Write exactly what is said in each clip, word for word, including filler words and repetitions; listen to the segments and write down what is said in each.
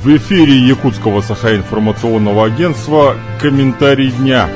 В эфире Якутского Саха-информационного агентства «Комментарий дня».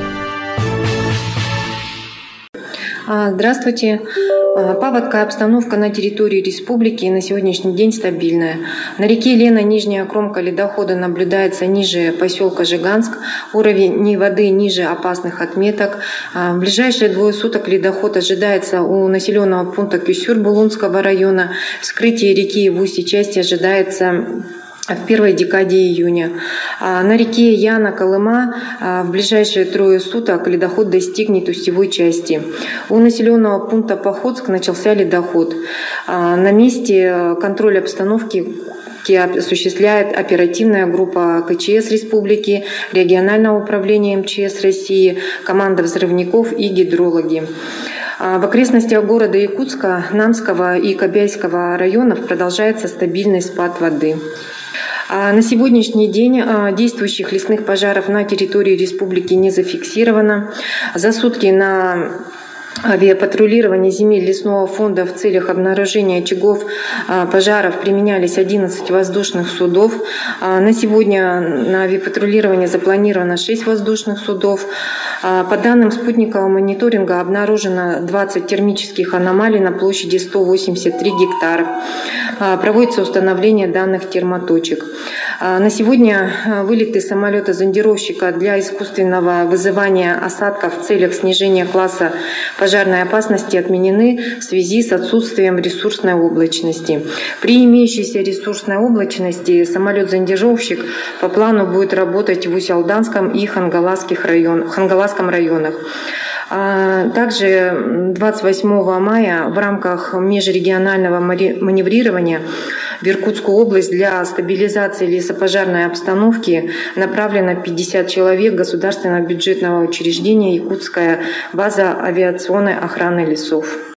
Здравствуйте. Паводковая обстановка на территории республики на сегодняшний день стабильная. На реке Лена нижняя кромка ледохода наблюдается ниже поселка Жиганск. Уровень воды ниже опасных отметок. В ближайшие двое суток ледоход ожидается у населенного пункта Кюсюр Булунского района. Вскрытие реки в устье части ожидается в первой декаде июня. На реке Яна, Колыма в ближайшие трое суток ледоход достигнет устьевой части. У населенного пункта Походск начался ледоход. На месте контроль обстановки осуществляет оперативная группа ка че эс республики, регионального управления эм че эс России, команда взрывников и гидрологи. В окрестностях города Якутска, Намского и Кобяйского районов продолжается стабильный спад воды. На сегодняшний день действующих лесных пожаров на территории республики не зафиксировано. За сутки на авиапатрулирование земель лесного фонда в целях обнаружения очагов пожаров применялись одиннадцать воздушных судов. На сегодня на авиапатрулирование запланировано шесть воздушных судов. По данным спутникового мониторинга обнаружено двадцать термических аномалий на площади сто восемьдесят три гектара. Проводится установление данных термоточек. На сегодня вылеты самолета-зондировщика для искусственного вызывания осадков в целях снижения класса пожарной опасности отменены в связи с отсутствием ресурсной облачности. При имеющейся ресурсной облачности самолет-зондировщик по плану будет работать в Усть-Алданском и Хангаласских районах, Хангаласском районах. Также двадцать восьмого мая в рамках межрегионального маневрирования в Иркутскую область для стабилизации лесопожарной обстановки направлено пятьдесят человек государственного бюджетного учреждения «Якутская база авиационной охраны лесов».